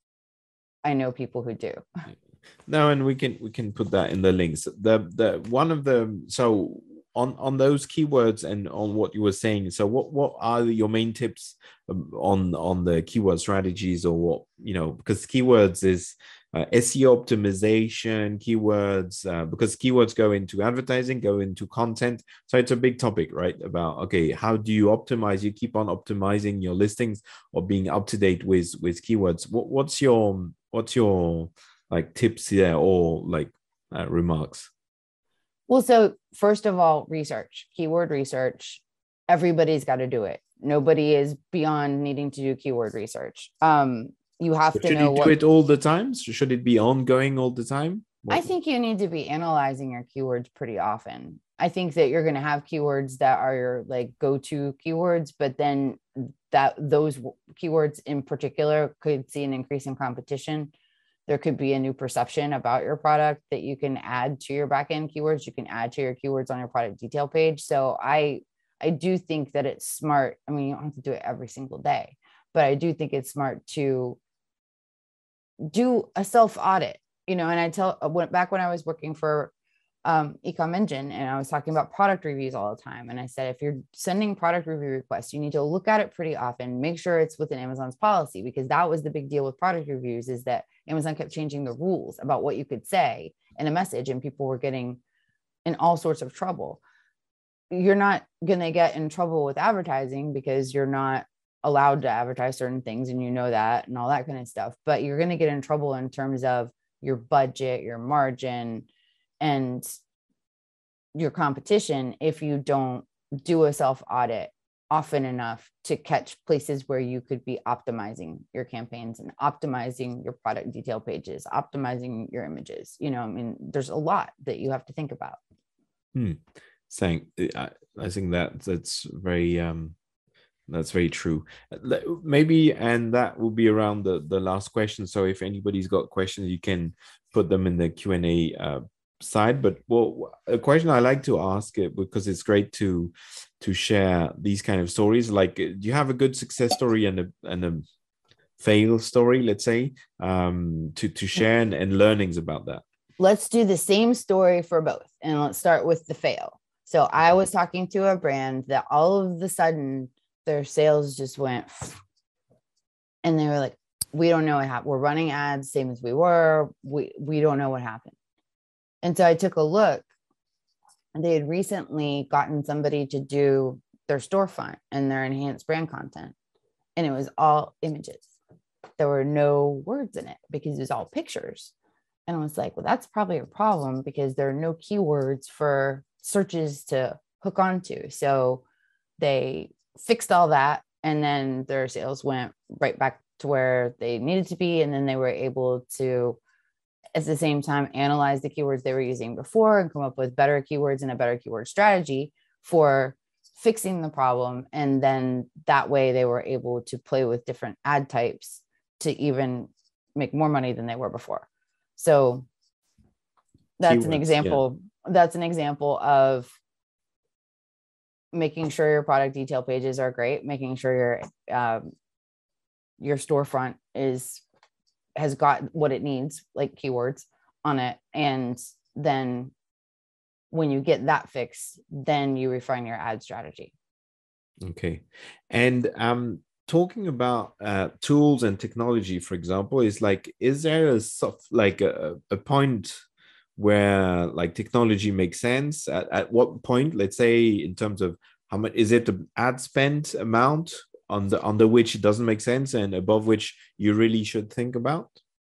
I know people who do. No, and we can we can put that in the links. The the one of the so on on those keywords and on what you were saying. So what what are your main tips on on the keyword strategies, or what, you know, because keywords is uh, S E O optimization, keywords, uh, because keywords go into advertising, go into content. So it's a big topic, right? About, okay, how do you optimize? You keep on optimizing your listings or being up to date with with keywords. What what's your what's your like tips there, or like uh, remarks? Well, so first of all, research, keyword research. Everybody's got to do it. Nobody is beyond needing to do keyword research. Um, you have But to should know you do what, it all the time? Should it be ongoing all the time? What? I think you need to be analyzing your keywords pretty often. I think that you're going to have keywords that are your like go-to keywords, but then that those keywords in particular could see an increase in competition. There could be a new perception about your product that you can add to your backend keywords. You can add to your keywords on your product detail page. So I, I do think that it's smart. I mean, you don't have to do it every single day, but I do think it's smart to do a self audit, you know. And I tell went back when I was working for um, Ecom Engine, and I was talking about product reviews all the time. And I said, if you're sending product review requests, you need to look at it pretty often, make sure it's within Amazon's policy, because that was the big deal with product reviews, is that Amazon kept changing the rules about what you could say in a message, and people were getting in all sorts of trouble. You're not going to get in trouble with advertising because you're not allowed to advertise certain things, and you know that, and all that kind of stuff. But you're going to get in trouble in terms of your budget, your margin, and your competition if you don't do a self audit often enough to catch places where you could be optimizing your campaigns and optimizing your product detail pages, optimizing your images. You know, I mean, there's a lot that you have to think about. Hmm. Saying, I, I think that that's very um that's very true. Maybe, and that will be around the the last question. So if anybody's got questions, you can put them in the Q and A uh, side. But well, a question I like to ask it, because it's great to to share these kind of stories. Like, do you have a good success story and a and a fail story, let's say, um, to to share, and, and learnings about that? Let's do the same story for both, and let's start with the fail. So I was talking to a brand that all of a sudden their sales just went, and they were like, we don't know what happened. We're running ads same as we were. We we don't know what happened. And so I took a look, and they had recently gotten somebody to do their storefront and their enhanced brand content. And it was all images. There were no words in it because it was all pictures. And I was like, well, that's probably a problem because there are no keywords for searches to hook onto. So they fixed all that. And then their sales went right back to where they needed to be. And then they were able to, at the same time, analyze the keywords they were using before and come up with better keywords and a better keyword strategy for fixing the problem. And then that way they were able to play with different ad types to even make more money than they were before. So that's Keywords, an example. Yeah. That's an example of making sure your product detail pages are great, making sure your um, your storefront is has got what it needs, like keywords on it, and then when you get that fixed, then you refine your ad strategy. Okay, and um. Talking about uh, tools and technology, for example, is like, is there a soft, like a, a point where like technology makes sense? At, at what point, let's say, in terms of how much is it the ad spend amount on the under which it doesn't make sense and above which you really should think about?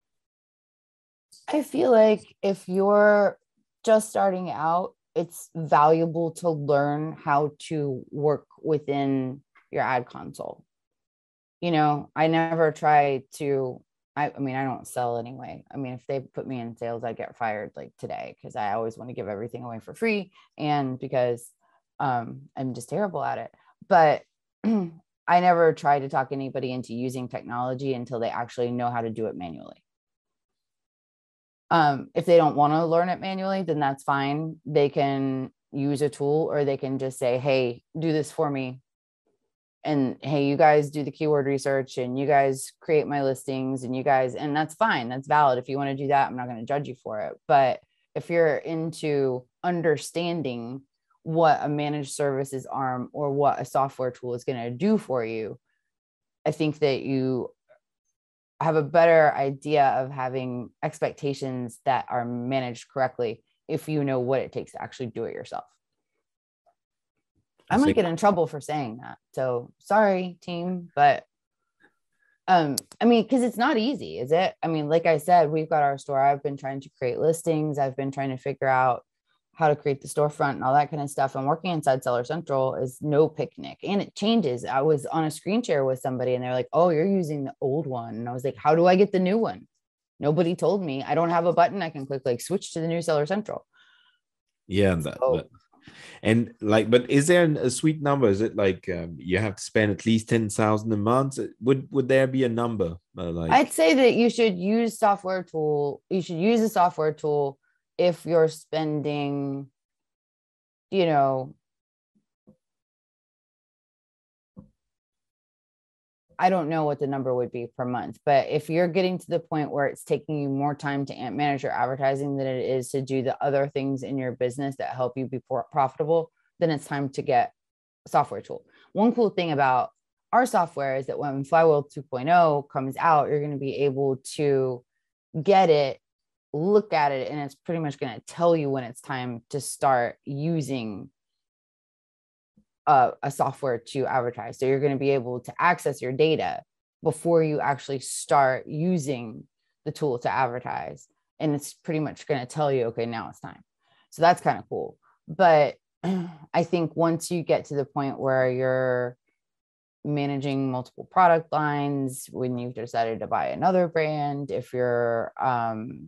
I feel like if you're just starting out, it's valuable to learn how to work within your ad console. You know, I never try to, I, I mean, I don't sell anyway. I mean, if they put me in sales, I'd get fired like today because I always want to give everything away for free and because um, I'm just terrible at it. But I never try to talk anybody into using technology until they actually know how to do it manually. Um, if they don't want to learn it manually, then that's fine. They can use a tool or they can just say, hey, do this for me. And hey, you guys do the keyword research and you guys create my listings and you guys, and that's fine. That's valid. If you want to do that, I'm not going to judge you for it. But if you're into understanding what a managed services arm or what a software tool is going to do for you, I think that you have a better idea of having expectations that are managed correctly if you know what it takes to actually do it yourself. I might get in trouble for saying that. So sorry, team. But um, I mean, because it's not easy, is it? I mean, like I said, we've got our store. I've been trying to create listings. I've been trying to figure out how to create the storefront and all that kind of stuff. And working inside Seller Central is no picnic. And it changes. I was on a screen share with somebody and they're like, oh, you're using the old one. And I was like, how do I get the new one? Nobody told me. I don't have a button I can click, like switch to the new Seller Central. Yeah, that, so, that. And like, but is there a sweet number? Is it like um, you have to spend at least ten thousand a month? Would would there be a number? Uh, like, I'd say that you should use software tool. You should use a software tool if you're spending, you know, I don't know what the number would be per month, but if you're getting to the point where it's taking you more time to manage your advertising than it is to do the other things in your business that help you be profitable, then it's time to get a software tool. One cool thing about our software is that when Flywheel two point oh comes out, you're going to be able to get it, look at it, and it's pretty much going to tell you when it's time to start using A, a software to advertise. So you're going to be able to access your data before you actually start using the tool to advertise. And it's pretty much going to tell you, okay, now it's time. So that's kind of cool. But I think once you get to the point where you're managing multiple product lines, when you've decided to buy another brand, if you're, um,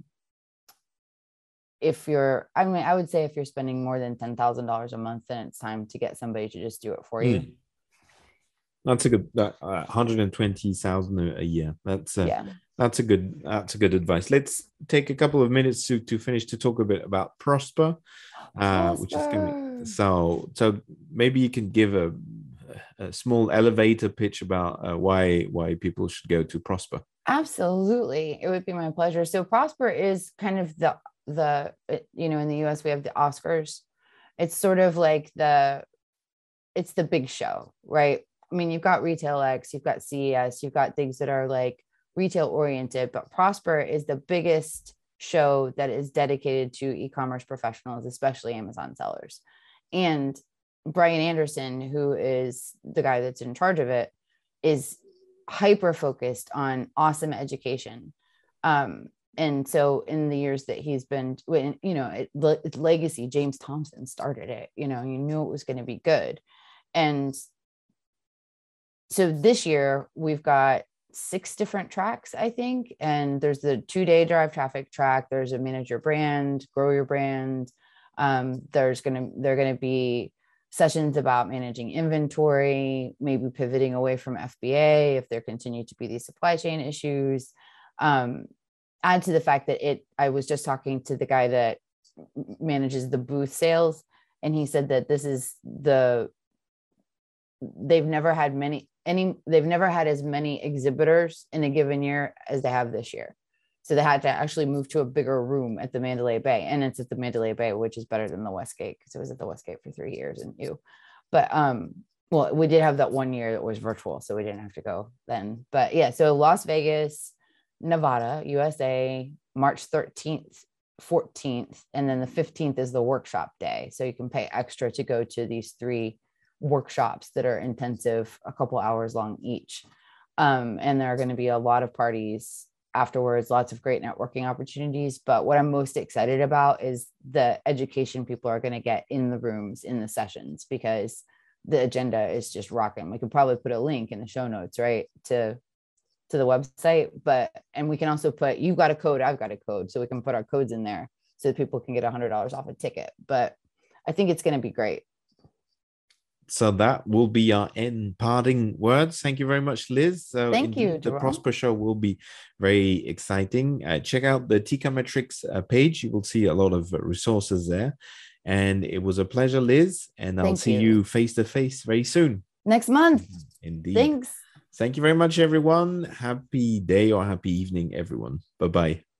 if you're, I mean, I would say if you're spending more than ten thousand dollars a month, then it's time to get somebody to just do it for you. Mm. That's a good, uh, one hundred twenty thousand a year. That's a, yeah. That's a good, that's a good advice. Let's take a couple of minutes to, to finish to talk a bit about Prosper, uh, Prosper. which is going to, so, so maybe you can give a, a small elevator pitch about uh, why, why people should go to Prosper. Absolutely. It would be my pleasure. So Prosper is kind of the, the, you know, in the U S we have the Oscars. It's sort of like the, it's the big show, right? I mean, you've got Retail X, you've got C E S, you've got things that are like retail oriented, but Prosper is the biggest show that is dedicated to e-commerce professionals, especially Amazon sellers. And Brian Anderson, who is the guy that's in charge of it, is hyper focused on awesome education. Um, and so in the years that he's been, you know, it, it's legacy, James Thompson started it, you know, you knew it was going to be good. And so this year we've got six different tracks, I think. And there's the two day drive traffic track. There's a manage your brand, grow your brand. Um, there's going to, they're going to be sessions about managing inventory, maybe pivoting away from F B A if there continue to be these supply chain issues. Um, add to the fact that it, I was just talking to the guy that manages the booth sales, and he said that this is the, they've never had many, any, they've never had as many exhibitors in a given year as they have this year. So they had to actually move to a bigger room at the Mandalay Bay, and it's at the Mandalay Bay, which is better than the Westgate because it was at the Westgate for three years and new. But um, well, we did have that one year that was virtual, so we didn't have to go then. But yeah, so Las Vegas, Nevada, U S A, March thirteenth, fourteenth, and then the fifteenth is the workshop day. So you can pay extra to go to these three workshops that are intensive, a couple hours long each. Um, and there are going to be a lot of parties afterwards, lots of great networking opportunities. But what I'm most excited about is the education people are going to get in the rooms, in the sessions, because the agenda is just rocking. We could probably put a link in the show notes, right, to to the website, but, and we can also put, you've got a code, I've got a code, so we can put our codes in there so that people can get a hundred dollars off a ticket. But I think it's going to be great. So that will be our end parting words. Thank you very much, Liz. So Thank you, the Jerome. Prosper Show will be very exciting. Uh, check out the Teikametrics uh, page. You will see a lot of resources there. And it was a pleasure, Liz. And I'll Thank see you. you face to face very soon. Next month. Indeed. Thanks. Thank you very much, everyone. Happy day or happy evening, everyone. Bye-bye.